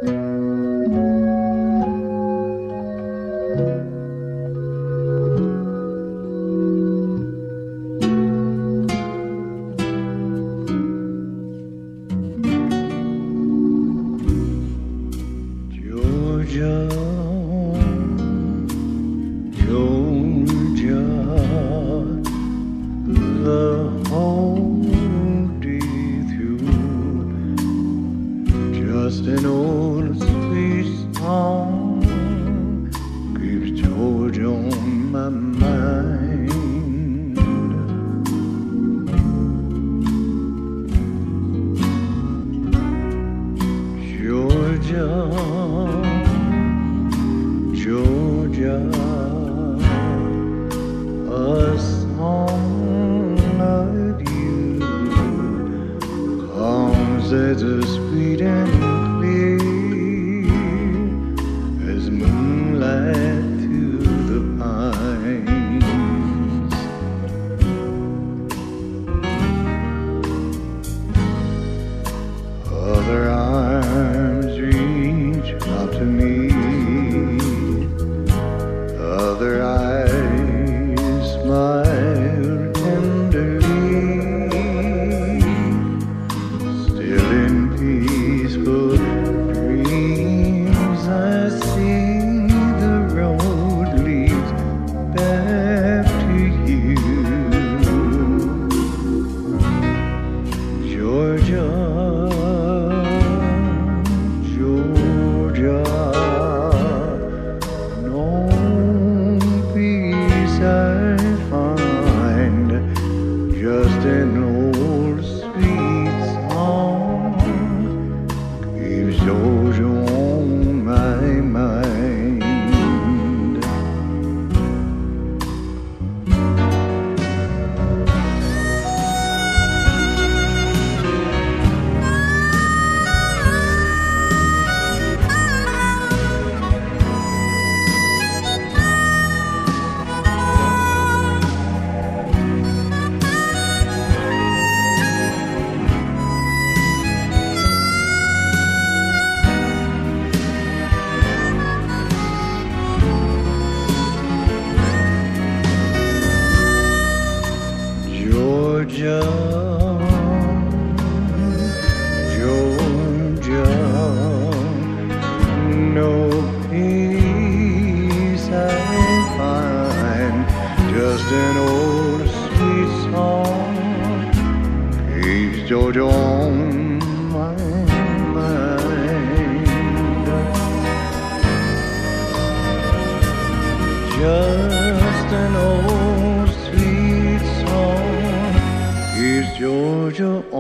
Georgia, Georgia, the whole day through, just an old sweet song keeps Georgia on my mind. Georgia, Georgia, a song of you comes as a sweet and clear as moonlight through the pines. Other arms reach out to me, other eyes smile tenderly, still in peaceful dreams I see the road leads back to you. Georgia, Georgia, no peace I find, just an old sweet song keeps Georgia on my mind. Georgia, Georgia, no peace I find, just an old sweet song keeps Georgia on my mind. Just an old sweet song keeps Georgia